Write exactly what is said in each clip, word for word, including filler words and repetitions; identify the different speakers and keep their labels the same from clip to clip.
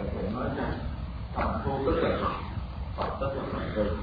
Speaker 1: thầy cũng nói rằng phàm phu tức là Phật, Phật tức là phàm phu.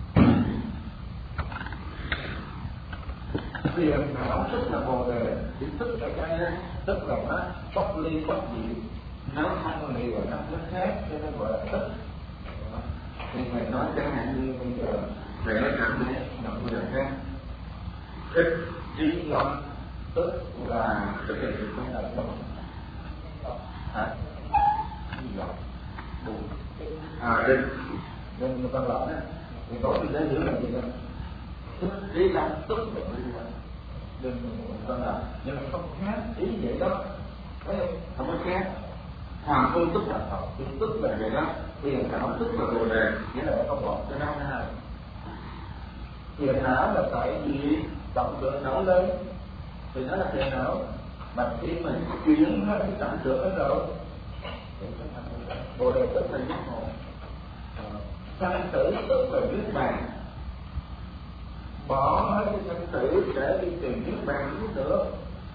Speaker 1: Thiền não tức là bồ đề, chỉ tức là cái tức là nó bất ly bất dị, nếu không ly và nó rất khác cho nên gọi là tức. Thì thầy nói chẳng hạn như bây giờ thầy nói cảm thấy nhận bây giờ khác thích trí lòng tức là thực hiện được cái là đúng hả? Trí lòng đúng à đinh đinh người ta lỡ đó thì tổ thì để hiểu là gì đó thích trí lòng tức là gì đó đinh người ta là nhưng mà không khác ý vậy đó thấy không? Không có khác. Phàm phu tức là Phật, tức là vậy đó. Thiền não tức là bồ đề, nghĩa là không bỏ cho nó nào. Thiền não là tại vì động cơ nổi lên thì nó là thiền não, mà khi mình chuyển nó cái trọng tượng đó rồi bồ đề tức là giác ngộ. Sanh tử tức là niết bàn, bỏ hết cái sanh tử để đi tìm niết bàn cũng được.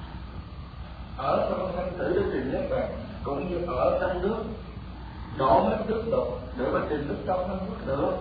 Speaker 1: Ở trong sanh tử để tìm niết bàn cũng như ở trong nước, đổ hết nước đục để mà tìm nước trong không nước được.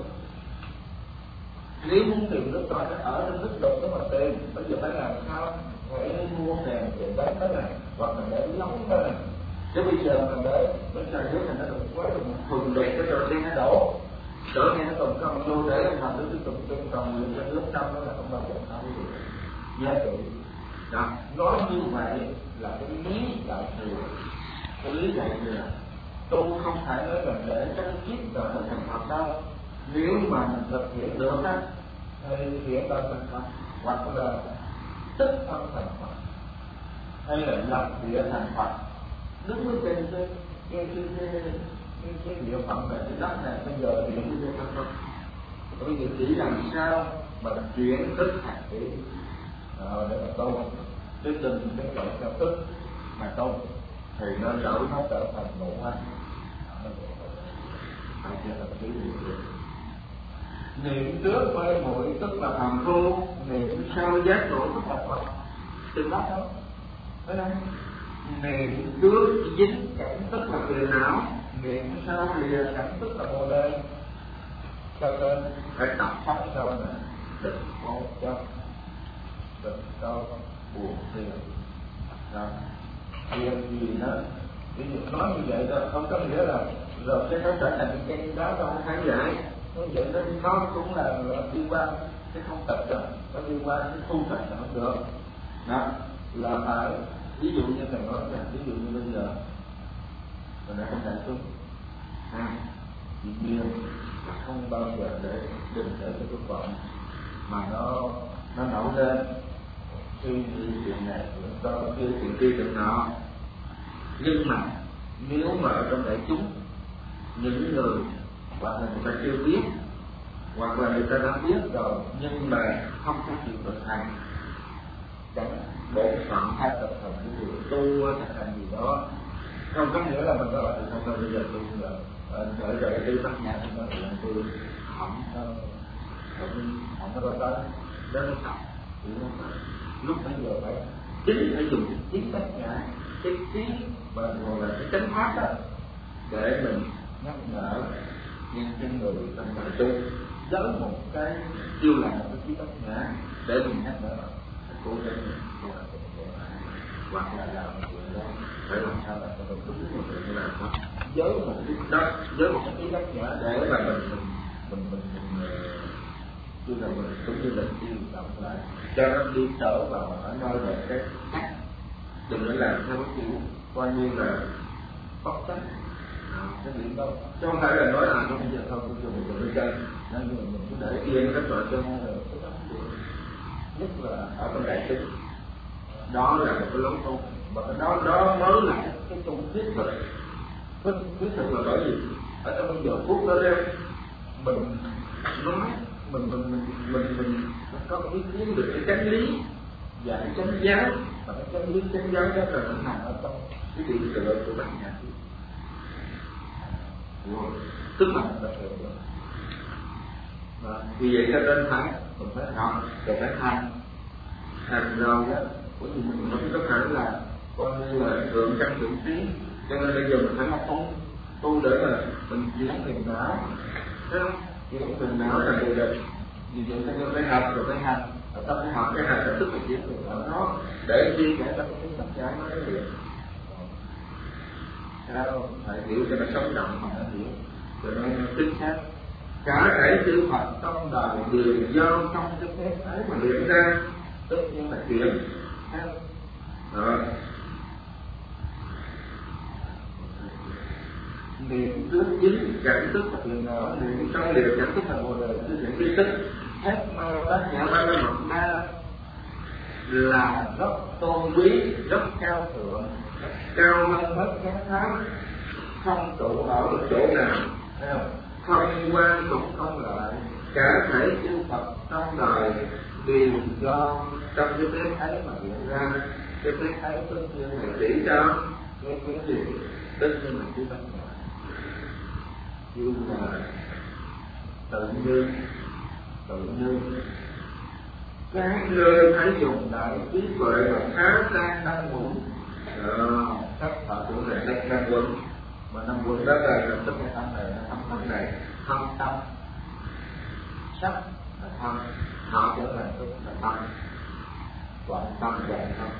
Speaker 1: Nếu muốn tìm nước trong nó ở trong nước đục đó mà tìm, bây giờ phải làm sao? Phải mua đèn để đánh đó này, hoặc là để nóng đó này. Chứ bây giờ mình để bên trời nước này nó đục quá rồi, thường đẹp cái rồi đen nó đổ, đổ nghe nó còn không lưu để làm nước tiếp tục tương còn người trên lớp trong đó là không bao giờ không được. Giá trị đó, nói như vậy là cái lý đại thừa. Cái lý dạy là tu không phải nói là để tránh kiếp rồi nó thành Phật đâu. Nếu mà mình thực hiện được á thì hiện tại thành Phật, hoặc là tích thân thành Phật, hay là lập địa thành Phật, đứng với trên cái cái cái cái cái, cái địa phận này, cái đất này bây giờ thì đứng với trên không. Bây giờ chỉ làm sao mà chuyển tích thành cái để mà tu cái tình cái gọi theo tức mà tu thì nó trở nó trở thành ngộ anh. Phải chưa là cái gì vậy? Niệm trước mê muội tức là phàm phu, niệm sau giác ngộ tức là Phật. Từng đó không? Thấy không? Niệm trước dính cảnh tức là phiền não, niệm sau lìa cảnh tức là bồ đề. Cho nên phải tập pháp sau này, đừng có cho đừng có buồn phiền. Rồi thiền gì đó, ví dụ nói như vậy đó không có nghĩa là rồi cái nó trở thành cái cây đó đâu, không phải vậy. Nó vậy đó nó cũng là, là liên quan cái không tập rồi, nó liên quan cái thu tập là không được. Đó là phải ví dụ như thầy nói là ví dụ như bây giờ mình đã không đại xuống à chuyện kia là không bao giờ để đừng để cái dục vọng mà nó nó nổi lên suy nghĩ chuyện này chuyện đó kia chuyện kia chuyện nọ. Nhưng mà nếu mà ở trong đại chúng những người hoặc là người ta chưa biết hoặc là người ta đã biết rồi nhưng mà không có chịu thực hành, chẳng bộ phận hay tập thành cái gì tu thực hành gì đó, không có nghĩa là mình nói là không có bây giờ tu là ở rồi đi bắt nhà thì nó là tôi không không không có tới đó nó tập lúc bây giờ phải chính phải dùng cái trí tất cả cái trí và gọi là cái chánh pháp đó để mình nhắc nhở những cái người trong đại tu với một cái chiêu là một cái trí tất cả để mình nhắc nhở cố gắng hoặc là làm một chuyện đó phải làm sao là phải đúng một chuyện như là đó với một cái đó với một cái trí tất cả để mà mình mình mình mình mình như là mình cũng như là tiêu động lại cho nó đi trở vào ở nơi về cái cách, đừng có làm theo cái kiểu coi như là bất chấp cái điểm đâu, chứ không phải là nói là không bây giờ thôi tôi dùng một cái chân nên mình mình cứ để yên các loại chân rồi nhất là ở trong đại chúng đó là một cái lối tu và cái đó đó mới là cái tu thiết thực. Cái thiết thực là bởi vì ở trong bây giờ phút đó đây mình nói mình mình mình mình mình có ý kiến được cái chánh lý và cái chánh giáo, và cái chánh lý chánh giáo đó là nó nằm ở trong cái điểm tựa của bát nhã, tức là mình hiểu được. Và vì vậy cho nên phải mình phải học rồi phải hành hành rồi đó, bởi vì mình không có thể là coi như là thượng căn thượng trí, cho nên bây giờ mình phải học tu tu tu để mà mình chuyển phiền não, thấy không? Chuyển phiền não là điều định. Vì vậy ta phải học rồi phải hành, rồi ta phải học cái hành là tức là chuyển phiền não đó để chi để ta cái mặt trái nó cái việc. Sao phải hiểu cho nó sống động mà nó hiểu, cho nó chính xác. Cả thể chư Phật trong đời đều do trong cái thế ấy mà luyện ra, tất nhiên là chuyển. Đó. Niệm trước chính cảnh thức là phiền não, niệm trong điều cảnh thức là bồ đề, cái chuyện tri thức hết bát nhã ba la mật đa là rất tôn quý, rất cao thượng, cao hơn hết các pháp, không trụ ở một chỗ nào, không quan cũng không lợi. Cả thể chư Phật trong đời đều do trong cái thế ấy mà hiện ra. Cái thế ấy tất nhiên là chỉ cho cái cái gì tất nhiên là chỉ tất cả nhưng mà tự nhiên tự nhiên các ngươi phải dùng đại trí tuệ và phá tan năm quẩn. Các Phật cũng là đất năm quẩn, mà năm quẩn đó là tức cái tâm này, tâm tâm này, thâm tâm, sắc là thâm, họ trở thành tức là tâm, quảng tâm quảng tâm.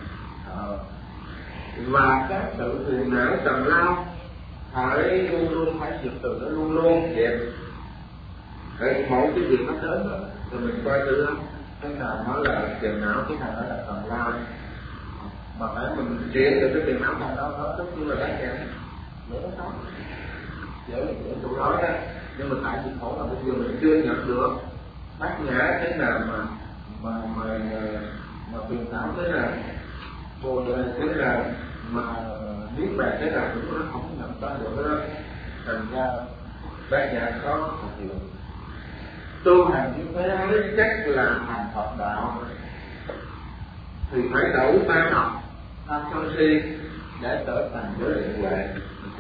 Speaker 1: Và các sự phiền não trầm lao phải luôn luôn phải diệt từ nó luôn luôn dẹp. Để mỗi cái việc nó đến rồi thì mình coi thử cái nào nó là phiền não, cái nào nó là trầm lao, mà phải mình chuyển từ cái phiền não trầm lao đó tất nhiên là bát nhã dễ nó sống, dễ là dễ chỗ đó đó. Nhưng mà tại vì khổ là bây giờ mình chưa nhận được bát nhã thế nào mà mà mà mà phiền não thế nào, bồ đề thế nào, mà biết bài thế nào cũng nó không nhận ra được đó. Thành ra bát nhã khó thực hiện. Tu hành như thế ấy chắc là hành Phật đạo thì phải đủ ba học tham sân si để trở thành giới định huệ.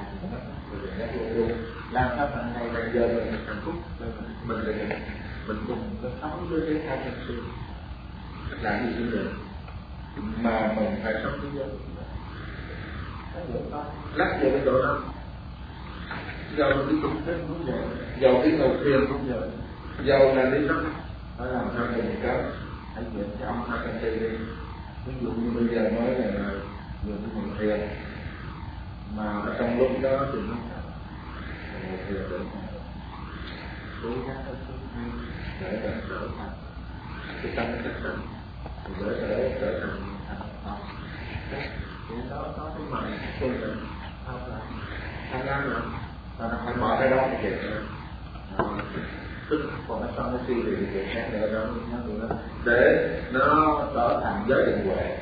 Speaker 1: Làm sao phần này bây giờ mình hạnh phúc, mình mình mình cùng cái sống với cái tham sân si làm gì cũng được, mà mình phải sống với giới lắc về cái chỗ đó. Dầu đi cũng thế cũng vậy, dầu đi ngồi thiền cũng vậy, dầu là đi đó phải làm sao để mình có hãy chuyển cho ông hai cái đi. Ví dụ như bây giờ nói là vừa đi ngồi thiền mà ở trong lúc đó thì nó ngồi thiền để cố gắng để để trở thành cái tâm chắc định, để để trở thành thành Phật. Thì đó có cái mệnh tu định không là tham lam nữa, và nó phải bỏ cái đó thì kìa. Tức còn nó trong cái suy nghĩ việc khác nữa đó, để nó trở thành giới định huệ.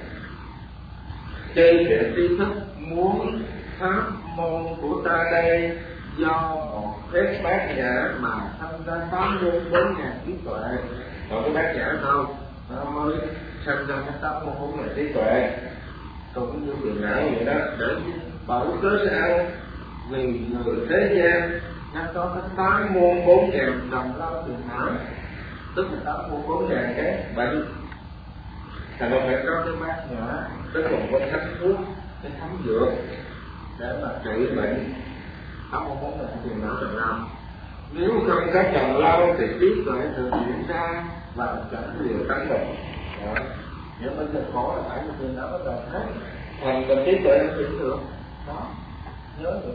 Speaker 1: Chơi chuyện tri thức muốn pháp môn của ta đây do một phép bát nhã mà sanh ra tám mươi bốn ngàn trí tuệ. Còn cái bát nhã không, nó mới sanh ra cái tám mươi bốn ngàn trí tuệ. Cũng như phiền não vậy đó, để bởi cớ sao? Vì người thế gian nó có cái tám muôn bốn ngàn trầm lao phiền não, tức là tám muôn bốn ngàn cái bệnh. Thành ra phải có cái bát nhã, tức là một cái thánh thuốc, cái thánh dược để mà trị bệnh tám muôn bốn ngàn phiền não trầm lao. Nếu không có trầm lao thì trí tuệ thường diễn ra và chẳng điều tánh bệnh. Nhưng bây giờ khổ là phải một phiền não bắt đầu hết. Thành mình trí tuệ nó hiểu được đó, nhớ được,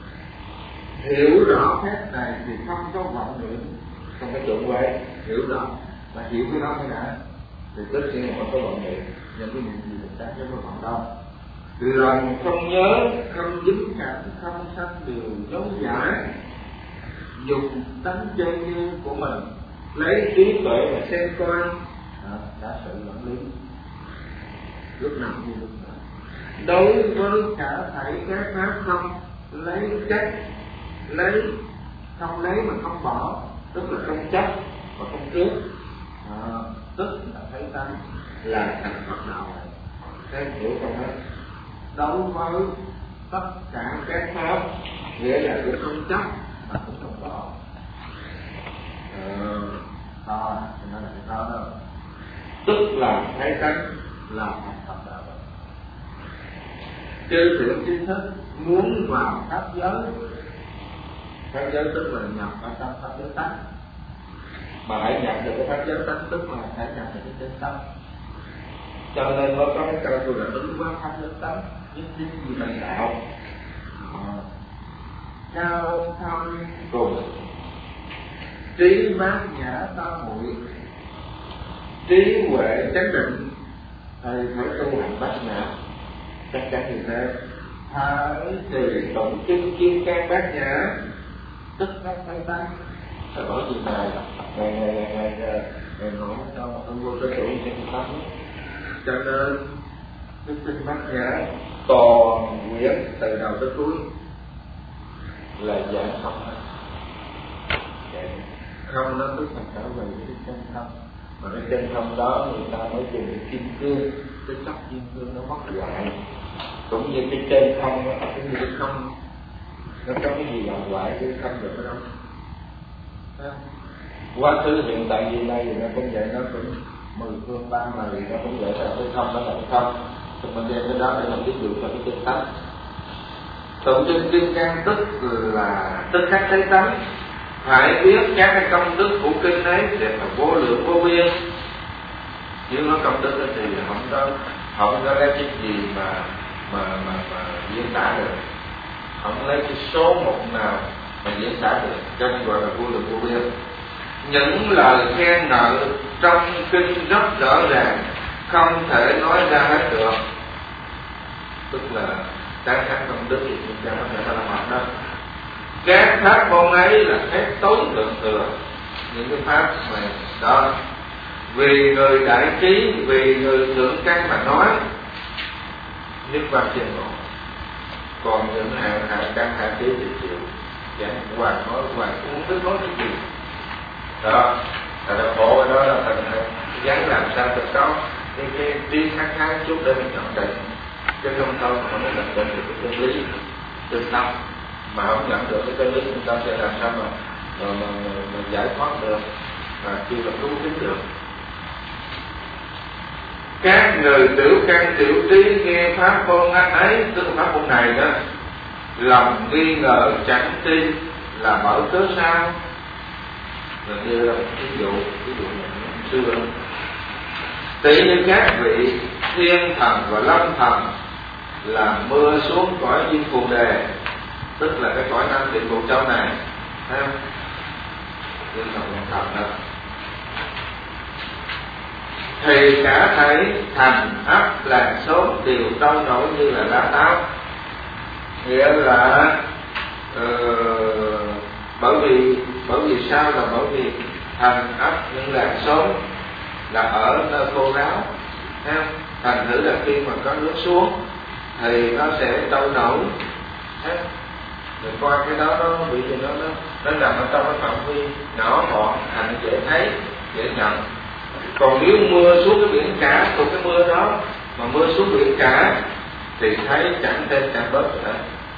Speaker 1: hiểu rõ phép này thì không có vọng niệm, không có trộn quay, hiểu rõ và hiểu cái đó mới đã thì tất nhiên không có vọng niệm. Những cái niệm gì mình ta chứ không vọng đâu. Lòng không nhớ, không dính cảm, không sanh điều dấu giả, dùng tánh chân như của mình lấy trí tuệ mà xem coi đã sự luận lý lúc nào như lúc nào. Đối với cả thảy các pháp không lấy chấp, lấy không lấy mà không bỏ, tức là không chấp và không trước, à, tức là thấy tánh là thành Phật đạo này. Các hiểu không hết? Đối với tất cả các pháp nghĩa là cũng không chấp mà cũng không bỏ. Đó, thì nó là cái đó đó. Tức là thấy tánh là thành Phật đạo. Chư thiện tri thức muốn vào pháp giới Pháp giới tức là nhập ở trong pháp giới tánh, mà hãy nhận được cái pháp giới tánh tức là hãy nhận được cái chân tâm. Cho nên mới có cái câu tôi là ứng với pháp giới tánh nhất thiết như thành đạo. Cao thâm cùng trí bát nhã tam muội, trí huệ chánh định, thầy phải tu hành bát nhã chắc chắn như thế. Hãy tùy tổng chứng kim cang bát nhã tức các tay tăng. Thầy nói gì này ngày ngày ngày ngày ngày nói cho ông vô cái chủ trên tâm. Cho nên cái kinh bát nhã toàn quyển từ đầu tới cuối là dạng không. Không nó tức là trở về cái chân không, mà cái chân không đó người ta mới dùng cái kim cương, cái sắc kim cương nó mất lại. Cũng như cái chân không, cũng như cái không nó có cái gì làm lại cái không được đâu. Quá khứ hiện tại gì đây thì nó cũng vậy, nó cũng mười phương ba mà thì nó cũng vậy, là cái không đó là cái không. Thì mình đem cái đó để làm ví dụ cho cái chân tánh. Tổng chân kim cang tức là tức khắc thấy tánh. Phải biết các cái công đức của kinh ấy để là vô lượng vô biên. Nhưng nó công đức thì không có không có lấy cái gì mà mà mà, mà diễn tả được, không lấy cái số một nào mà diễn tả được, cho nên gọi là vô lượng vô biên. Những lời khen ngợi trong kinh rất rõ ràng, không thể nói ra hết được. Tức là các các công đức thì chúng ta có thể làm học đó. Các pháp môn ấy là phép tối thượng thừa, những cái pháp mà đó vì người đại trí, vì người thượng căn mà nói nhất quan trên ngộ. Còn những hạ hạ căn hạ trí thì chịu chẳng hoàng nói hoàng cũng không biết nói cái gì đó. Là nó khổ ở đó là thành gắn làm sao cho có cái cái trí kháng kháng chút để mình nhận định, chứ không thôi mà không nhận định được cái chân lý chân tâm, mà không nhận được cái chân lý chân tâm sẽ làm sao mà mà, mà, mà, mà giải thoát được, mà chưa là cứu kính được. Các người tiểu căn tiểu trí nghe pháp môn anh ấy, tức là pháp môn này đó, lòng nghi ngờ chẳng tin là bởi cớ sao? Rồi đưa ra một ví dụ, ví dụ này xưa tỷ như các vị thiên thần và lâm thần là mưa xuống cõi diêm phù đề, tức là cái cõi năm tiền phù châu này, thấy không? Thiên thần lâm thần đó thì cả thấy thành ấp làng xóm đều trôi nổi như là lá táo. Nghĩa là uh, bởi vì bởi vì sao? Là bởi vì thành ấp những làng xóm là ở nơi khô ráo, thấy không? Thành thử là khi mà có nước xuống thì nó sẽ trôi nổi. Mình coi cái đó nó bị gì đó nó nó nằm ở trong cái phạm vi nhỏ gọn, thành dễ thấy, dễ nhận. Còn nếu mưa xuống cái biển cả, từ cái mưa đó mà mưa xuống biển cả thì thấy chẳng tên chẳng bớt nữa,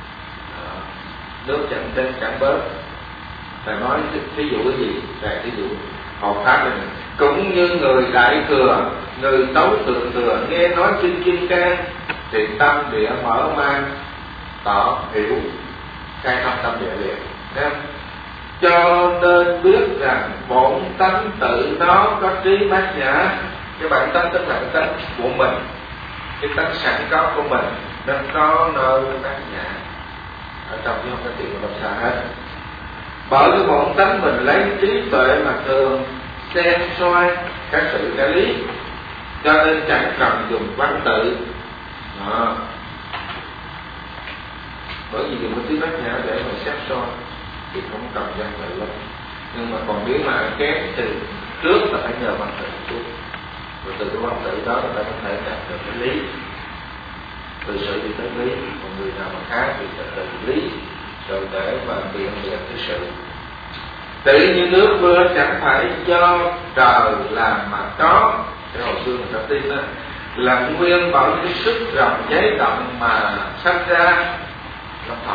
Speaker 1: nước chẳng tên chẳng bớt. Thầy nói thí dụ cái gì? Thầy thí dụ học pháp này, cũng như người đại thừa, người tấu thượng thừa nghe nói kinh kim cang thì tâm địa mở mang, tỏ hiểu khai thông tâm địa liền. Thấy không? Cho nên biết rằng bổn tánh tự nó có trí bát nhã. Cái bản tánh tức là cái tánh của mình, cái tánh sẵn có của mình, nên có nơi bát nhã ở trong, chứ không có chuyện làm sao hết. Bởi cái bổn tánh mình lấy trí tuệ mà thường xem soi các sự cái lý, cho nên chẳng cần dùng văn tự đó. Bởi vì dùng cái trí bát nhã để mà xét soi thì không cần văn tự lắm. Nhưng mà còn nếu mà kém thì trước là phải nhờ văn tự trước, rồi từ cái văn tự đó người ta có thể đạt được cái lý, từ sự đi tới lý. Còn người nào mà khác thì sẽ từ lý rồi để mà biện biện cái sự. Tự như nước mưa chẳng phải do trời làm mà có, cái hồi xưa người ta tin đó, là nguyên bởi cái sức rộng giấy động mà sanh ra, nó thật,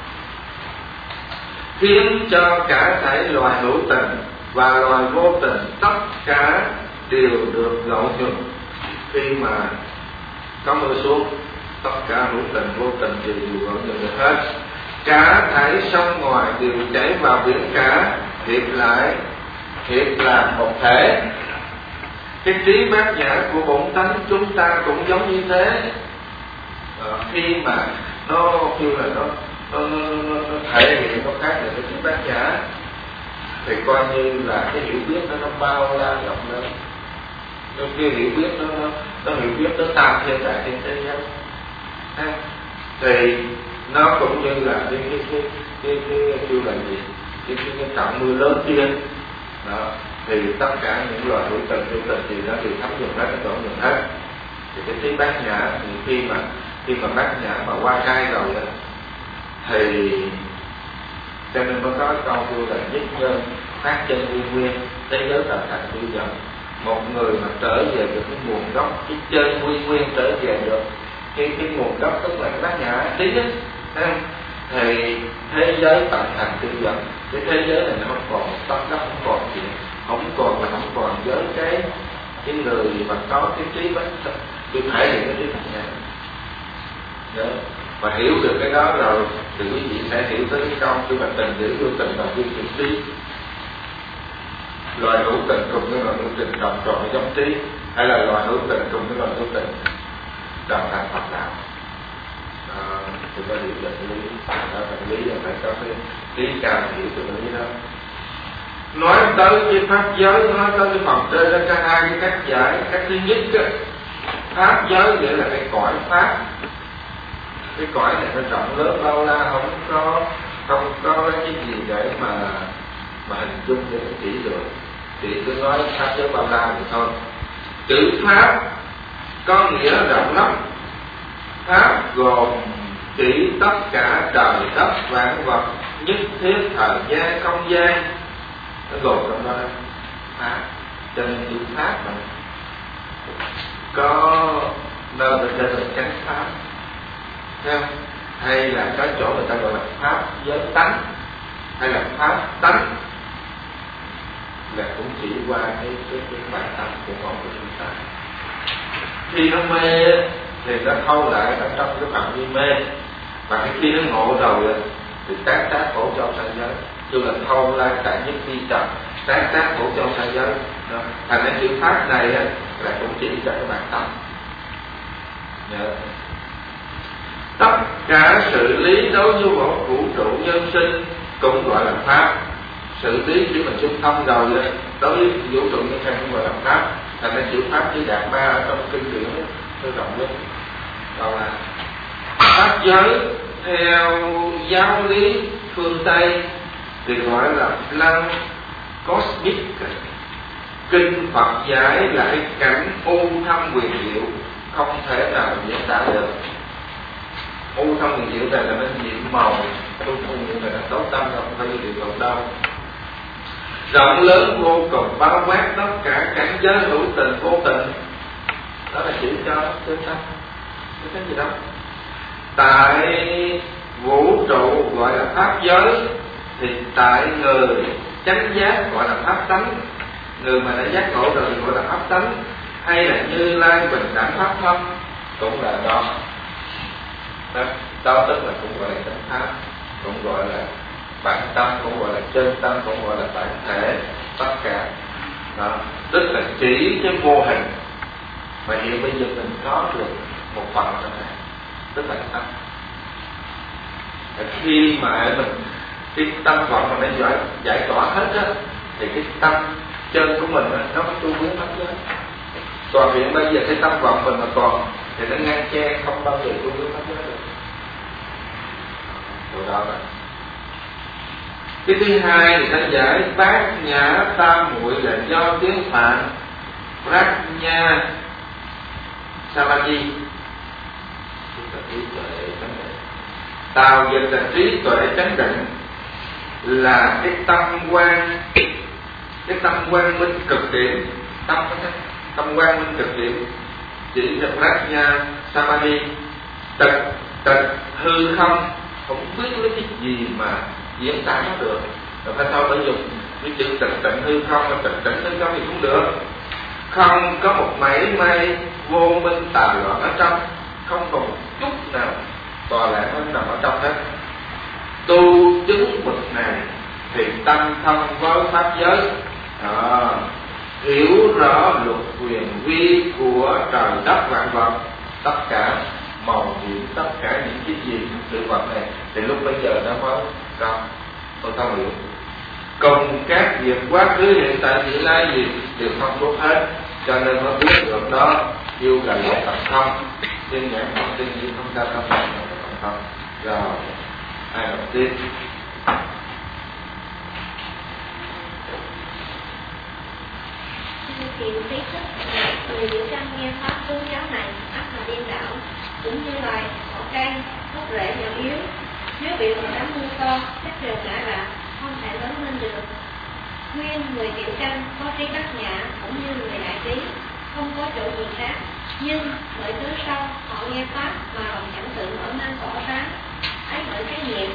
Speaker 1: khiến cho cả thể loài hữu tình và loài vô tình tất cả đều được lộ nhuận. Khi mà có mưa xuống, tất cả hữu tình vô tình đều được lộ nhuận được hết. Cả thể sông ngoài đều chảy vào biển cả, hiệp lại, hiệp là một thể. Cái trí bát nhã của bổn tánh chúng ta cũng giống như thế. À, khi mà nó kêu là nó nó, nó, nó, nó thể hiện nó khác được cái trí bát nhã, thì coi như là cái hiểu biết nó nó bao la rộng lớn. Cái kia hiểu biết nó nó, nó hiểu biết nó tam thiên đại thiên thế giới. À, thì nó cũng như là cái cái cái cái cái kêu là gì, cái cái, cái trận mưa lớn kia đó, thì tất cả những loài hữu tình hữu tình thì nó đều thấm dùng hết, nó tổn dùng hết. Thì cái trí bát nhã thì khi mà khi mà bát nhã mà qua khai rồi đó, thì cho nên mới có câu kêu là nhất nhân phát chân nguyên nguyên, thế giới tạo thành tư dần. Một người mà trở về được cái nguồn gốc, cái chân nguyên nguyên trở về được cái cái nguồn gốc, tức là cái bát nhã trí á, thì thế giới tạo thành tư dần. Cái thế giới này nó không còn tất đất, không còn chuyện, không còn là không còn với cái cái người mà có cái trí bát, tôi thể hiện cái trí bát nhã. Đó. Và hiểu được cái đó rồi thì quý vị sẽ hiểu tới cái câu tôi là tình giữ vô tình đồng viên tình trí. Loài hữu tình cùng với loài hữu tình đồng trọn giống trí, hay là loài hữu tình cùng với loài hữu tình đồng thành Phật đạo. À, thì có điều định lý, đó là lý là phải có cái lý cao hiểu được lý đó. Nói tới cái pháp giới, nói tới cái phần trên đó có hai cái cách giải. Cách thứ nhất đó, pháp giới nghĩa là cái cõi pháp. Cái cõi này nó rộng lớn bao la, không có không có cái gì để mà mà hình dung để chỉ được, thì cứ nói pháp giới bao la thì thôi. Chữ pháp có nghĩa rộng lắm. Pháp gồm chỉ tất cả trời đất vạn vật, nhất thiết thời gian không gian, nó gồm trong đó pháp. Cho nên chữ pháp mà có nơi mình tên là chánh pháp, thấy không? Hay là cái chỗ người ta gọi là pháp giới tánh, hay là pháp tánh, là cũng chỉ qua cái cái cái bản tâm của con của chúng ta. Khi nó mê thì nó thâu lại ở trong cái phạm vi mê, và khi nó ngộ rồi thì tác tác khổ cho sanh giới, tức là thâu lai tại nhất vi trần, tác tác khổ cho sanh giới. Thành ra chữ pháp này là cũng chỉ cho cái bản tâm. Nhớ. Tất cả xử lý đối với một vũ trụ nhân sinh cũng gọi là pháp. Xử lý khi mình chung thông rồi đối với vũ trụ nhân sinh cũng gọi là pháp. Thành ra chữ pháp với đạt ma ở trong kinh điển nó rộng nhất. Còn là pháp giới theo giáo lý phương Tây thì gọi là plan cosmic. Kinh Phật giải là cái cảnh u thâm quyền diệu, không thể nào diễn tả được. U thâm quyền diệu này là nó nhiệm màu, u thâm quyền này là tối tâm, không phải điều cộng đâu. Rộng lớn vô cùng, bao quát tất cả cảnh giới hữu tình vô tình. Đó là chỉ cho chân tâm, chứ cái gì đâu. Tại vũ trụ gọi là pháp giới, thì tại người chánh giác gọi là pháp tánh. Người mà đã giác ngộ rồi gọi là pháp tánh, hay là Như Lai bình đẳng pháp thân cũng là đó. Đó, đó tức là cũng gọi là chánh pháp, cũng gọi là bản tâm, cũng gọi là chân tâm, cũng gọi là bản thể, tất cả. Đó, tức là chỉ cái mô hình mà hiện bây giờ mình có được một phần trong này, tức là tâm. Khi mà mình cái tâm vọng mà nó giải, giải tỏa hết á, thì cái tâm chân của mình nó có tu hướng pháp giới. Còn hiện bây giờ cái tâm vọng mình mà còn thì nó ngăn che, không bao giờ tu hướng pháp giới được. Điều đó là cái thứ hai thì ta giải bát nhã tam muội là do tiếng Phạn Prajna Samadhi, tào dịch là trí tuệ chánh định, là cái tâm quan, cái tâm quang minh cực điểm, tâm tâm quang minh cực điểm, chỉ là Prajna Samadhi, tịch tịch hư không, không biết lấy cái gì mà diễn tả nó được. Rồi phải thôi phải dùng cái chữ tịch tịnh hư không, là tịch tịnh hư không thì cũng được. Không có một mảy may vô minh tà loạn ở trong, không còn một chút nào tòa lạc nó nằm ở trong hết. Tu chứng bậc này tâm thông với pháp giới. Đó. Hiểu rõ luật quyền vi của trời đất vạn vật, tất cả màu nhiệm, tất cả những cái gì sự vật này, thì lúc bây giờ nó mới có tôi không hiểu. Cùng các việc quá khứ hiện tại vị lai gì đều không tốt hết, cho nên mới biết được đó yêu là lẽ tập thông. Trên nhãn học trên gì không ra tâm là tập thông. Rồi ai đọc tiếp?
Speaker 2: Chuyện trí thức người biểu căn nghe pháp tôn giáo này ắt là điên đảo, cũng như loài cỏ cây gốc rễ nhỏ yếu, nếu bị một đám mưa to chắc đều ngã rạp, không thể lớn lên được. Nguyên người tiểu căn có trí bát nhã cũng như người đại trí, không có chỗ gì khác, nhưng bởi cớ sau họ nghe pháp mà lòng chẳng tự mở mang tỏ sáng, ấy bởi cái nghiệp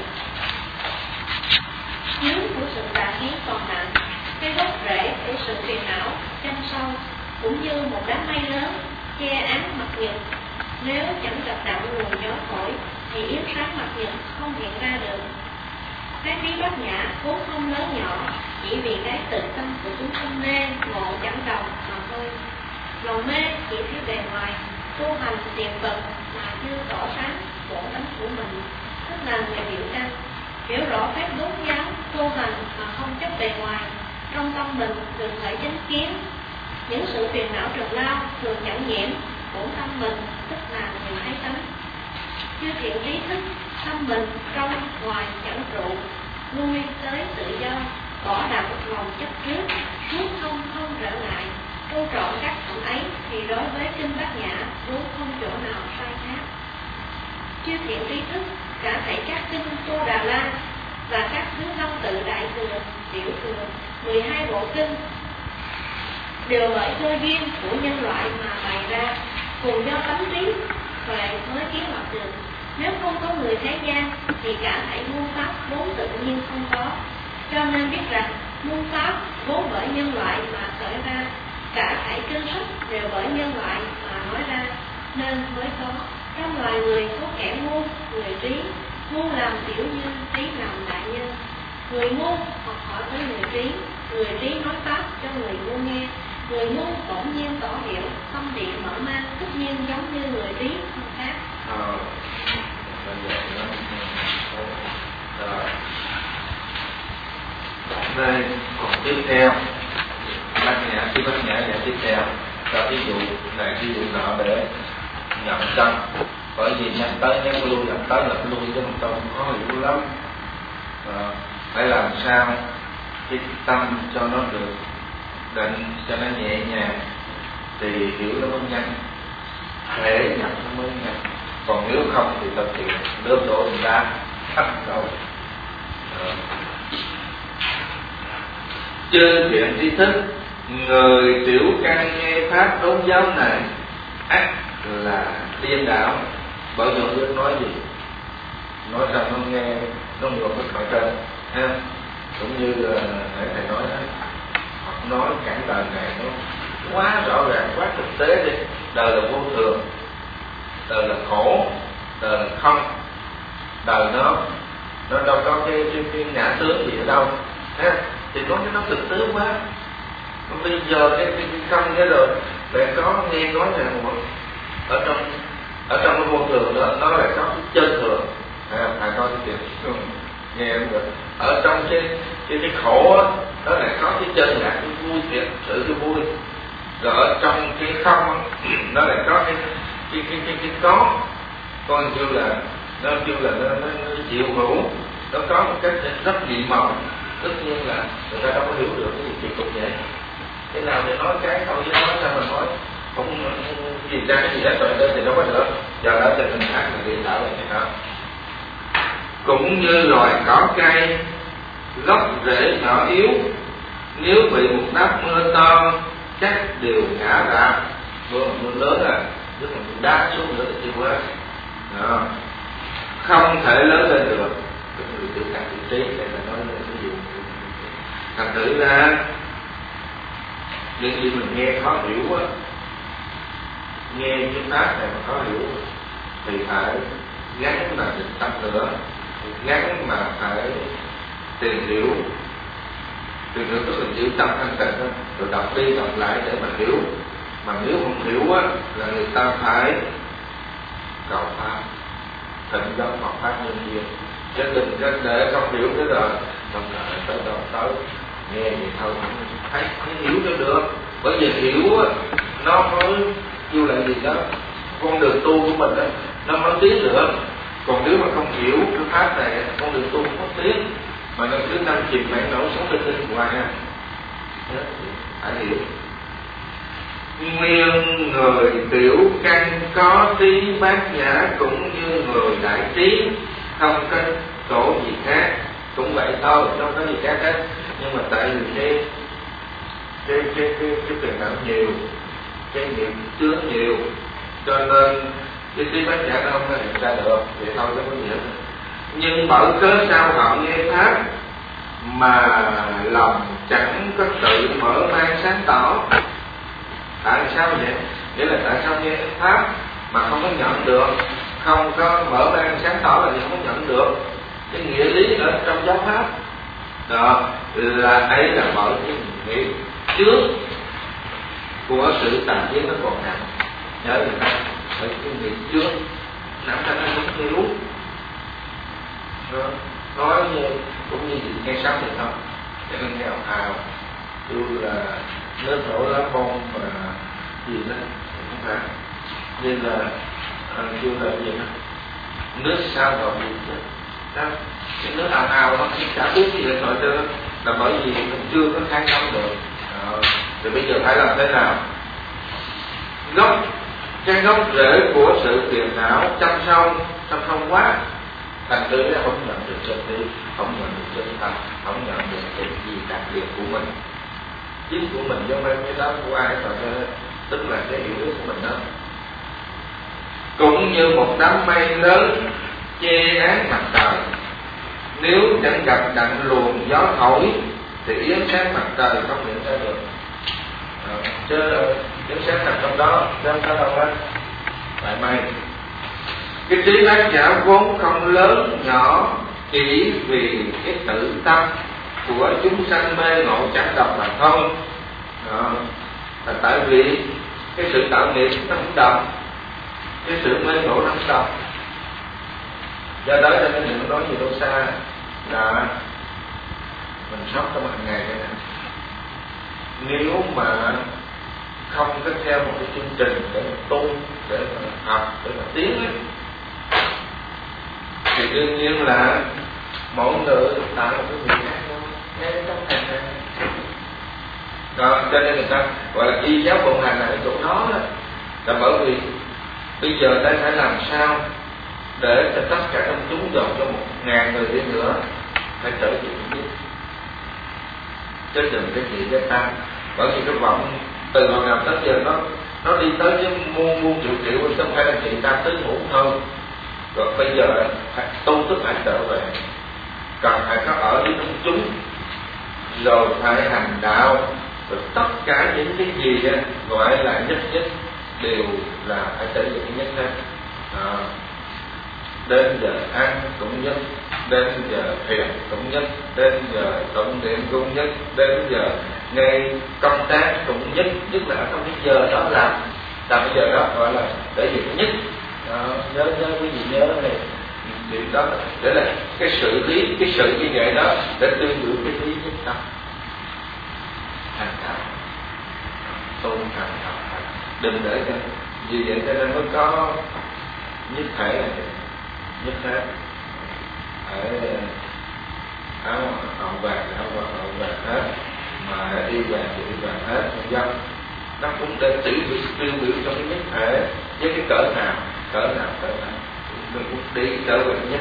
Speaker 2: chướng của sự tà kiến còn nặng, cái gốc rễ của sự phiền não chăm sâu, cũng như một đám mây lớn che án mặt nhật. Nếu chẳng gặp đạo nguồn gió thổi thì yếu sáng mặt nhật không hiện ra được. Cái trí bát nhã vốn không lớn nhỏ, chỉ vì cái tự tâm của chúng không mê ngộ chẳng đồng mà thôi. Lòng mê chỉ thiếu bề ngoài, tu hành tiền vật mà chưa tỏ sáng bổn tánh của mình, tức là người biểu căn. Hiểu rõ phép đốn giáo tu hành mà không chấp bề ngoài, trong tâm mình thường phải chánh kiến. Những sự phiền não trần lao thường chẳng nhiễm bổn tâm mình, tức là người thấy tánh. Chư thiện trí thức, tâm mình trong ngoài chẳng trụ, lui tới tự do, bỏ đặt lòng chấp trước, suốt không không trở lại. Tu trọn các hạnh ấy thì đối với kinh bát nhã vốn không chỗ nào sai khác. Chư thiện trí thức, cả thảy các kinh Tô Đà La và các thứ long tự đại thừa, tiểu thừa, mười hai bộ kinh đều bởi cơ duyên của nhân loại mà bày ra, cùng do tánh trí về mới kiến lập được. Nếu không có người thế gian thì cả thảy muôn pháp vốn tự nhiên không có. Cho nên biết rằng muôn pháp vốn bởi nhân loại mà khởi ra, cả thảy kinh sách đều bởi nhân loại mà nói ra, nên mới có. Trong loài người có kẻ ngu, người trí, ngu làm tiểu nhân, trí làm đại nhân. Người ngu học hỏi tới người trí, người trí nói pháp cho người ngu nghe. Người ngu bỗng nhiên tỏ hiểu, tâm địa mở mang, tất nhiên giống như người trí không khác.
Speaker 1: Ờ, đây còn tiếp theo bát nhã, khi bát nhã và tiếp theo cho ví dụ này ví dụ nọ để nhận tâm, bởi vì nhắc tới nhắc lui, nhắc tới nhắc lui chứ không tôi không khó hiểu lắm. À, phải làm sao cái tâm cho nó được định, cho nó nhẹ nhàng thì hiểu nó mới nhanh, thể nhận nó mới nhanh. Còn nếu không thì thực hiện đớp đổ người ta thắt đầu. À. Chư thiện tri thức, người tiểu căn nghe pháp đốn giáo này ắt là điên đảo. Bởi vì Đức nói gì? Nói rằng nó nghe nó ngược với cõi trên ha. Cũng như là thầy thầy nói đó, hoặc nói cảnh đời này nó quá rõ ràng, quá thực tế đi. Đời là vô thường, đời là khổ, đời là không, đời nó nó đâu có cái cái, cái ngã tướng gì ở đâu ha. Thì nói cái nó thực tế quá. Bây giờ cái cái không cái rồi lại có nghe nói rằng ở trong ở trong cái môi trường đó nó lại có cái chân thường, à, phải coi cái chuyện nghe không được. Ở trong cái cái cái khổ đó, nó lại có cái chân là cái vui, thiệt sự cái vui. Rồi ở trong cái không nó lại có cái cái cái cái, cái có con kêu là nó kêu là nó, nó, nó chịu hữu, nó có một cách rất nhị màu. Tất nhiên là người ta đâu có hiểu được cái gì kỳ cục vậy. Thế nào để nói cái thôi chứ nói sao mà nói không gì ra cái gì hết rồi đây thì đâu có được. Giờ đó thì mình khác mình đi tạo lại này đó. Cũng như loài cỏ cây gốc rễ nhỏ yếu, nếu bị một đám mưa to chắc đều ngã rạp. Mưa mưa lớn à, tức là mình đá xuống nữa thì chưa quá. Đó. Không thể lớn lên được. Người tự cảm tự trí để mà nói lên cái gì. Thành thử ra những gì mình nghe khó hiểu á, nghe cái pháp này mà khó hiểu thì phải gắn mà định tâm nữa, gắn mà phải tìm hiểu Từ nữa tức là chữ tâm thanh tịnh đó, rồi đọc đi đọc lại để mà hiểu. Mà nếu không hiểu á là người ta phải cầu pháp, thịnh giống học pháp nhân duyên. Chứ đừng có để không hiểu cái rồi không đợi tới đâu tới nghe vậy thôi thấy không hiểu cho được. Bởi vì hiểu á nó mới như là gì đó, con đường tu của mình đó nó mới tiến được. Còn nếu mà không hiểu cái pháp này, con đường tu không có tiến, mà nó cứ năm chìm mãi nổi sống bên bên ngoài à. Phải hiểu. Nguyên người tiểu căn có trí bát nhã cũng như người đại trí, không có chỗ gì khác, cũng vậy thôi, không có gì khác hết. Nhưng mà tại vì cái cái cái cái cái phiền não nhiều, cái nghiệp chứa nhiều, cho nên cái trí bát nhã nó không có hiện ra được, vậy thôi chứ có gì hết. Nhưng bởi cớ sao họ nghe pháp mà lòng chẳng có tự mở mang sáng tỏ. Tại sao vậy? Nghĩa là tại sao nghe pháp mà không có nhận được, không có mở mang sáng tỏ là gì không có nhận được cái nghĩa lý ở trong giáo pháp đó, là ấy là bởi cái nghĩa trước của sự tạm kiến nó còn nặng. Nhớ người ta bởi cái nghĩa trước nặng ra nó không hiểu. Nói như cũng như nghe sắp vậy thôi, cho nên nghe ồn ào như là nước nổ lá bông và gì đó không phải, như là như là gì đó nước sao vào gì đó, cái nước ào ào nó cũng chả biết gì để nói cho là bởi vì mình chưa có khai thông được. Đó. Thì bây giờ phải làm thế nào? Gốc cái gốc rễ của sự phiền não chăm sóc chăm sóc quá, thành tựu nó không nhận được chân lý, không nhận được chân tâm, không nhận được cái gì đặc biệt của mình, chính của mình, do cái đó của ai hết, tức là cái hiểu biết của mình đó. Cũng như một đám mây lớn che án mặt trời, nếu chẳng gặp đặng luồng gió thổi thì yến sáng mặt trời không hiện ra được. À, chứ yến sáng nằm trong đó, trong đó đâu hết, tại mây. Cái trí bát nhã vốn không lớn nhỏ, chỉ vì cái tự tâm của chúng sanh mê ngộ chẳng độc mà thôi. Đó. Là tại vì cái sự tạo nghiệp nó không độc, cái sự mê ngộ nó không độc. Do đó cho nên đừng nói gì đâu xa, là mình sống trong hàng ngày này. Nếu mà không có theo một cái chương trình để mà tu, để mà học, để mà tiến ấy, thì đương nhiên là mỗi người tạo một cái việc khác nhau ngay trong hàng ngày. Đó, cho nên người ta gọi là y giáo phụng hành là ở chỗ đó đó, là bởi vì bây giờ ta phải làm sao để cho tất cả công chúng dồn cho một ngàn người đi nữa phải trở về nhất, chứ đừng cái gì cái tăng. Bởi vì cái vọng từ hồi nào tới giờ nó nó đi tới với muôn muôn triệu triệu, chứ không phải là chị ta tứ ngủ thôi. Rồi bây giờ tu tức phải trở về, cần phải có ở với công chúng, rồi phải hành đạo, rồi tất cả những cái gì đó, gọi là nhất nhất đều là phải trở về cái nhất hết. À, đến giờ ăn cũng nhất, đến giờ thiền cũng nhất, đến giờ tụng niệm cũng nhất, đến giờ ngay công tác cũng nhất, nhất là trong cái giờ đó làm làm cái giờ đó gọi là để về cái nhất. Đó, nhớ nhớ cái gì nhớ này chuyện đó để là cái sự lý, cái sự như vậy đó để tương tự cái lý nhất tâm thành đạo, tôn thành đạo, đừng để cho vì vậy cho nên mới có nhất thể là nhất thế ở áo hậu vàng áo hậu vàng hết, mà đi vàng thì đi vàng hết, vân vân. Nó cũng để tự bị tiêu biểu trong cái nhất thể với cái cỡ nào cỡ nào cỡ nào mình cũng đi trở về nhất.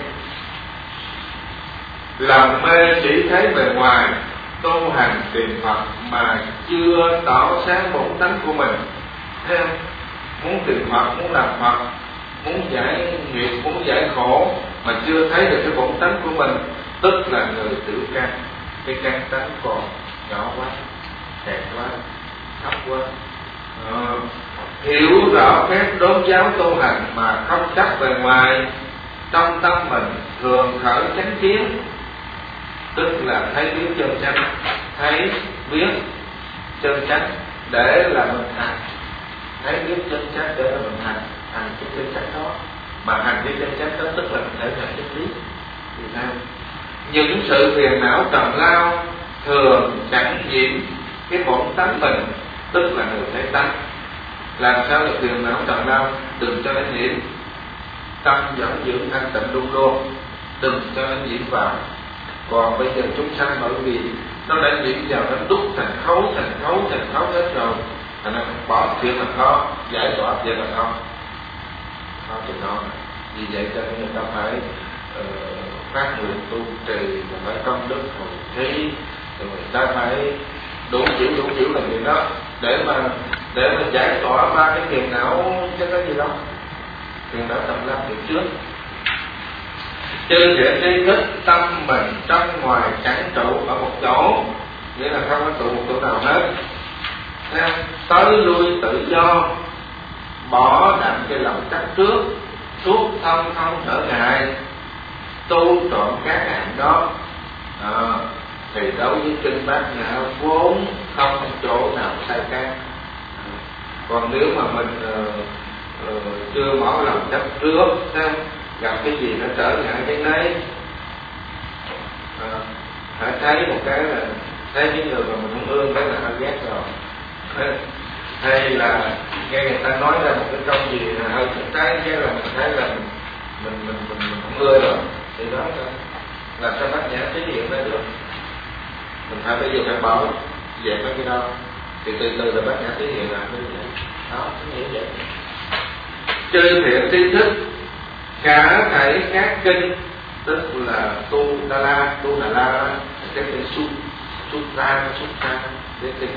Speaker 1: Làm mê chỉ thấy bề ngoài, tu hành tìm Phật mà chưa tỏ sáng bổn tánh của mình. Thấy không? Muốn tìm Phật, muốn làm Phật, muốn giải nghiệp, muốn giải khổ mà chưa thấy được cái bổn tánh của mình, tức là người tiểu căn, cái căn tánh còn nhỏ quá, hẹp quá, thấp quá. À, hiểu rõ phép đốn giáo tu hành mà không chắc bề ngoài, trong tâm mình thường khởi chánh kiến, tức là thấy biết chân chánh, thấy biết chân chánh để là mình hành, thấy biết chân chánh để là mình hành hành cái chân chánh đó, mà hành cái chân chánh đó tức là mình thể hiện chân lý. Vì sao? Những sự phiền não trần lao thường chẳng nhiễm cái bổn tánh mình, tức là người thấy tánh. Làm sao là phiền não trần lao đừng cho nó nhiễm, tâm dẫn dưỡng thanh tịnh luôn luôn, đừng cho nó nhiễm vào. Còn bây giờ chúng sanh bởi vì nó đã nhiễm vào, nó đúc thành khấu thành khấu thành khấu hết rồi, thành nó bỏ chuyện là khó, giải tỏa chuyện là khó, khó thì nó. Vì vậy cho nên người ta phải uh, phát nguyện tu trì, và phải công đức hồi thí, rồi người ta phải đủ kiểu đủ kiểu là chuyện đó để mà để mà giải tỏa ba cái phiền não chứ có gì đâu. Phiền não tầm lâm từ trước. Chư thiện tri thức tâm mình trong ngoài chẳng trụ ở một chỗ, nghĩa là không có trụ một chỗ nào hết. Tới lui tự do, bỏ đặng cái lòng chấp trước, suốt thông không trở ngại, tu trọn các hạng đó. À, thì đối với kinh bát nhã vốn không chỗ nào sai khác. À, còn nếu mà mình uh, uh, chưa mở lòng chấp trước, sao gặp cái gì nó trở ngại cái nấy, à, hãy thấy một cái là thấy những người mà mình không ương cái là hơi ghét rồi, hay là nghe người ta nói ra một cái câu gì là hơi thực trái, cái là mình thấy là mình mình mình mình, mình không ưa rồi, thì đó là làm sao bát nhã thí hiện ra được. Mình phải bây giờ phải bảo dẹp mấy cái đó, thì từ từ là bát nhã thí hiện là như vậy. Đó, nghĩa vậy. Chư thiện tri thức cả thảy các kinh, tức là tu đà la, tu đà la đó, cái kinh sut sutra sutra cái kinh,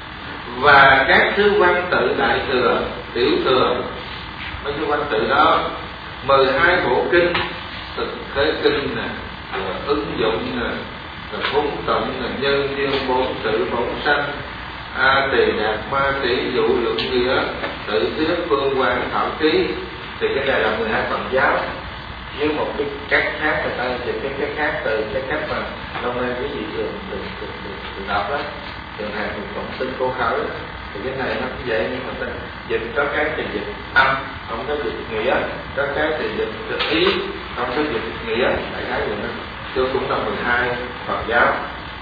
Speaker 1: và các thứ văn tự đại thừa, tiểu thừa, mấy cái văn tự đó, mười hai bộ kinh, thực thế kinh nè, rồi ứng dụng nè, rồi bốn tận nè, nhân duyên bốn sự bốn sanh, a tỳ đạt ma tỷ dụ lượng nghĩa, tự thuyết phương quán thảo ký. Thì cái này là mười hai phần giáo, với một cái cách khác người ta dịch cái cách khác từ cái cách mà lâu nay cái gì thường thường thường thường đọc đó, thường hàng thường cộng sinh cô khởi. Thì cái này nó cũng vậy, nhưng mà ta dịch có cái thì dịch âm, không có dịch nghĩa, có cái thì dịch thực ý, không có dịch nghĩa, đại khái vậy đó. Tôi cũng là mười hai phần giáo,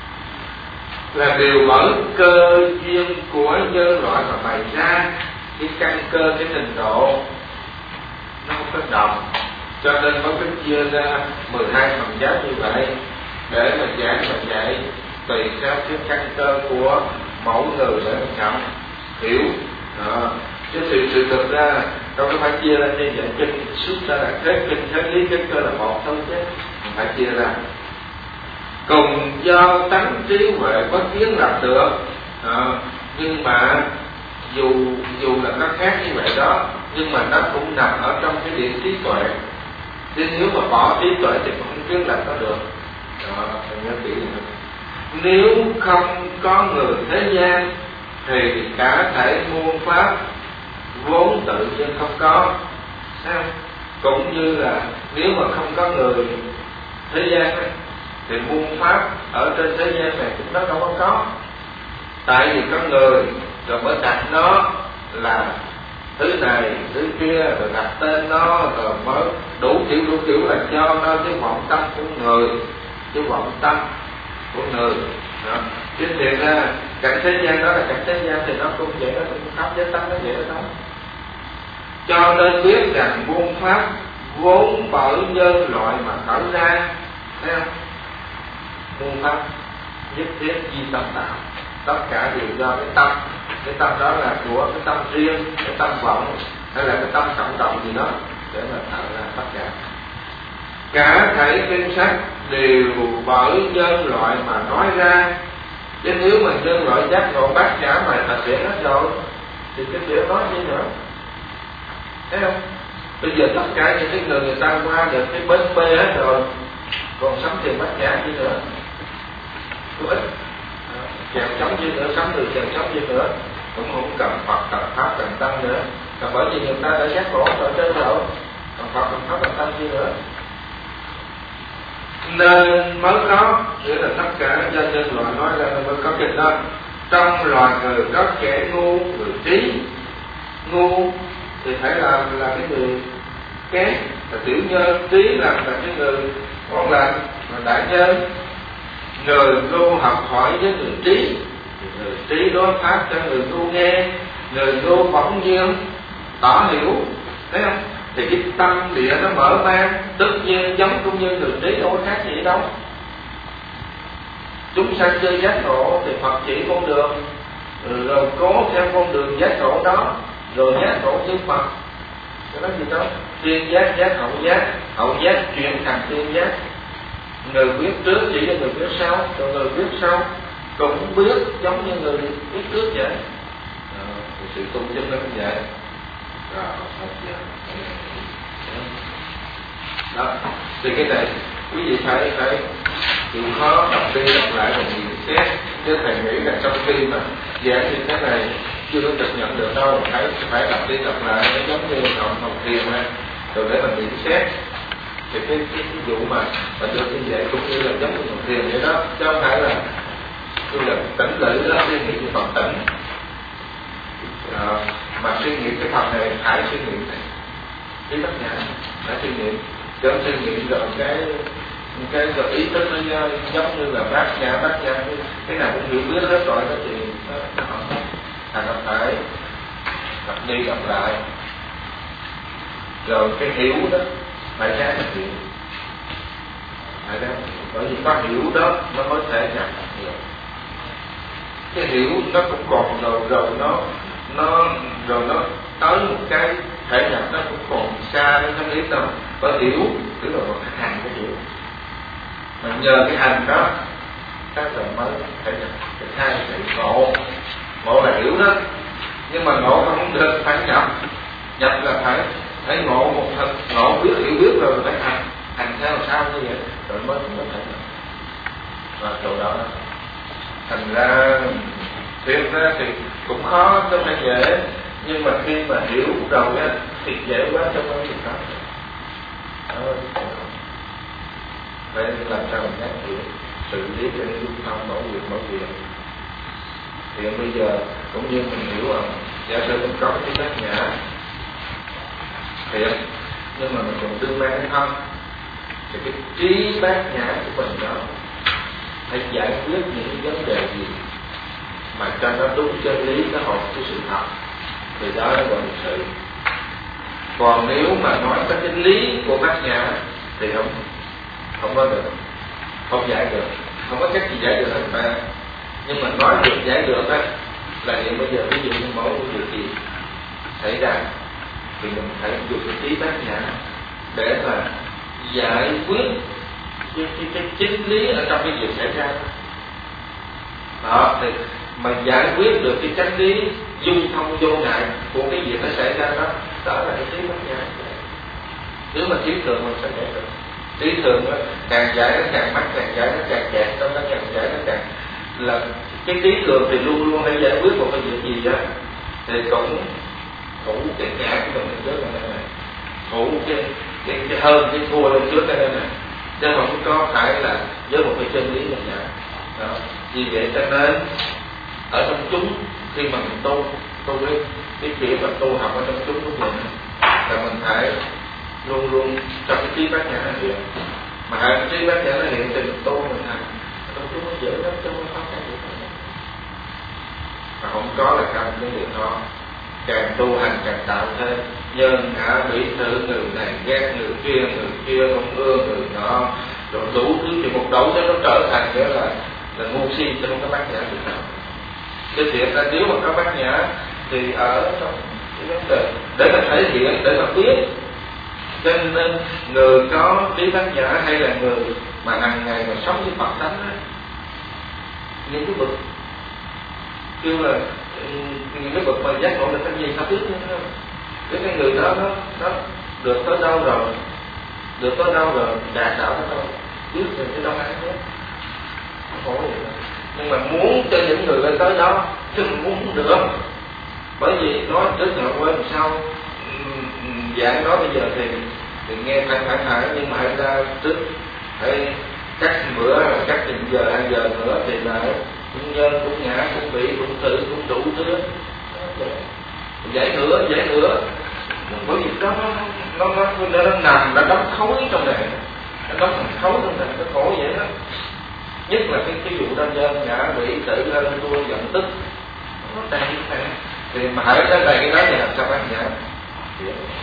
Speaker 1: là điều mở cơ duyên của nhân loại mà bày ra cái căn cơ, cái trình độ nó không có đồng, cho nên mới có chia ra mười hai phần giáo như vậy, để mà giảng và dạy tùy theo cái căn cơ của mỗi người để mình chậm hiểu. À, chứ sự sự thực ra đâu có phải chia ra như vậy. Kinh xuất ra là thế kinh thế lý cái cơ là một thôi chứ mình phải chia ra. Cùng do tánh trí huệ bất kiến làm được, à, nhưng mà dù dù là nó khác như vậy đó, nhưng mà nó cũng nằm ở trong cái điểm trí tuệ. Chứ nếu mà bỏ trí tuệ thì cũng không biết làm nó được. Đó, nhớ kỹ này. Nếu không có người thế gian thì cả thể muôn pháp vốn tự nhiên không có. Sao? Cũng như là nếu mà không có người thế gian ấy, thì muôn pháp ở trên thế gian này cũng nó không có có. Tại vì có người rồi mới đặt nó là thứ này thứ kia, rồi đặt tên nó, rồi mới đủ kiểu đủ kiểu là cho nó cái vọng tâm của người, cái vọng tâm của người đó. Chứ thiệt ra cảnh thế gian đó là cảnh thế gian thì nó cũng vậy, nó cũng khắp với tâm nó vậy đó. Cho nên biết rằng muôn pháp vốn bởi nhân loại mà khởi ra, thấy không? Muôn pháp nhất thiết di tâm tạo, tất cả đều do cái tâm. Cái tâm đó là của cái tâm riêng, cái tâm vọng, hay là cái tâm cộng đồng gì đó để mà tạo ra tất cả. Cả thảy kinh sách đều bởi nhân loại mà nói ra. Chứ nếu mà nhân loại giác ngộ bát nhã mà thật sẽ hết rồi thì cái chuyện nói gì nữa, thấy không? Bây giờ tất cả những cái người người ta qua được cái bến bê hết rồi, còn sống tiền bát nhã gì nữa, có ích. Chèo chống gì nữa, sống được chèo chống gì nữa, cũng không cần Phật, cần Pháp, cần Tăng nữa. Còn bởi vì người ta đã giác ngộ rồi trên rồi, còn Phật, cần Pháp, cần Tăng gì nữa. Nên mới có, nghĩa là tất cả do nhân loại nói ra nên mới có định đó, trong loài người có kẻ ngu, người trí. Ngu thì phải là là cái người kém, là tiểu nhân. Trí là là cái người ngon lành, là đại nhân. Người ngu học hỏi với người trí, người trí đối pháp cho người ngu nghe. Người ngu bỗng nhiên tỏ hiểu, thấy không? Thì cái tâm địa nó mở mang, tất nhiên giống cũng như người trí, đâu có khác gì đâu. Chúng sanh chưa giác ngộ thì Phật chỉ con đường, rồi cố theo con đường giác ngộ đó, rồi giác ngộ như Phật. Cái đó gì đó, tiên giác, giác hậu giác, hậu giác chuyển thành tiên giác. Người biết trước chỉ cho người biết sau, rồi người biết sau cũng biết giống như người biết trước vậy. À, sự tu chứng nó cũng vậy. Rồi, hết giờ. Đó, thì cái này quý vị phải phải chịu khó đọc đi đọc lại và nhận xét. Chứ thầy nghĩ là trong khi mà giảng như thế này chưa có thực nhận được đâu, phải phải đọc đi đọc lại, nó giống như học học thiền này, rồi để mình nhận xét. Thì cái, cái, cái vụ mà mình được như vậy cũng như là giống như học thiền vậy đó, chứ không phải là tôi là tỉnh lự đó, suy nghĩ về Phật tỉnh. À, mà suy nghĩ cái Phật này phải suy nghĩ này, cái bát nhã phải suy nghĩ, chứ không suy nghĩ rồi cái cái rồi ý thức nó giống như là bát nhã bát nhã cái nào cũng hiểu biết hết rồi đó thì nó, nó không thành ra phải đọc đi đọc lại, rồi cái hiểu đó phải ra được hiểu, phải ra bởi vì có hiểu đó nó mới thể nhập được. Cái hiểu nó cũng còn rồi rồi nó nó rồi nó tới một cái thể nhập nó cũng còn xa đến không biết đâu. Có hiểu tức là một cái hành cái hiểu, mà nhờ cái hành đó các bạn mới thể nhập. Cái hai là ngộ, ngộ là hiểu đó, nhưng mà ngộ không được phải nhập. Nhập là phải phải ngộ một thật, ngộ biết hiểu biết rồi phải hành, hành theo sao như vậy rồi mới có thể nhập. Và chỗ đó thành ra thiệt ra thì cũng khó, không phải dễ, nhưng mà khi mà hiểu rồi á thì dễ quá trong đó thì khó. Vậy làm sao mình nhắc hiểu xử lý cho nó dung thông mỗi việc mỗi việc. Thì bây giờ cũng như mình hiểu rồi, giả sử mình có cái bát nhã thiệt, nhưng mà mình còn tương lai hay không, thì cái trí bát nhã của mình đó phải giải quyết những vấn đề gì mà cho nó đúng chân lý, nó hợp với sự thật, thì đó là gọi là sự. Còn nếu mà nói cái chân lý của bát nhã thì không không có được, không giải được, không có cách gì giải được hết mà. Nhưng mà nói được giải được á là hiện bây giờ ví dụ như mỗi việc gì xảy ra thì mình phải dùng cái trí bát nhã để mà giải quyết cái, cái, cái chính lý ở trong cái việc xảy ra đó. Thì mà giải quyết được cái chánh lý dung thông vô ngại của cái việc nó xảy ra đó, đó là cái trí bát nhã. Nếu mà trí thường mình sẽ giải được. Trí thường đó, càng giải nó càng mắc, càng giải nó càng kẹt, trong đó càng giải nó càng là cái trí thường thì luôn luôn hay giải quyết một cái việc gì đó thì cũng thủ cái ngã của mình trước là này này, thủ cái cái, cái hơn cái thua lên trước đây này, chứ không có phải là với một cái chân lý này nhá. Đó. Vì vậy cho nên ở trong chúng khi mà mình tu tu cái cái kiểu mà tu học ở trong chúng của mình là mình phải luôn luôn trong cái trí bát nhã nó hiện, mà hai cái trí bát nhã nó hiện thì mình tu mình thành trong chúng nó dễ lắm, trong nó khó khăn gì hết. Mà không có là không cái điều đó, càng tu hành càng tạo thêm nhân ngã bị thử, người này ghét người kia, người kia không ưa người nọ, rồi đủ thứ thì một đống cho nó trở thành nghĩa là là ngu si, cho không có bát nhã được nào. Cái thiệt là nếu mà có bát nhã thì ở trong cái vấn đề để mà thể hiện, để mà biết. Cho nên người có trí bát nhã hay là người mà hàng ngày mà sống với Phật tánh á, những cái bậc kêu là những cái bậc mà giác ngộ là cái gì sao biết nữa, cái cái người đó nó nó được tới đâu rồi, được tới đâu rồi, đạt đạo tới đâu, biết được cái đâu ăn hết, khổ vậy đó. Nhưng mà muốn cho những người lên tới đó chứ mình muốn được, bởi vì nói trước là quên sao dạng đó bây giờ thì, thì nghe thanh thản thản, nhưng mà hãy ra trước phải cách bữa cách chừng giờ hai giờ nữa thì là cũng nhân cũng ngã cũng bị cũng tự cũng đủ thứ giải nữa giải nữa có gì đó nó nó nó, nó nằm nó đóng khối trong này, nó đóng thành khối trong này, nó khổ vậy đó. Nhất là cái cái vụ đâm nhân ngã bị tự ra lên đua giận tức nó đầy như thế thì mà hãy cái này cái đó thì làm sao ăn nhã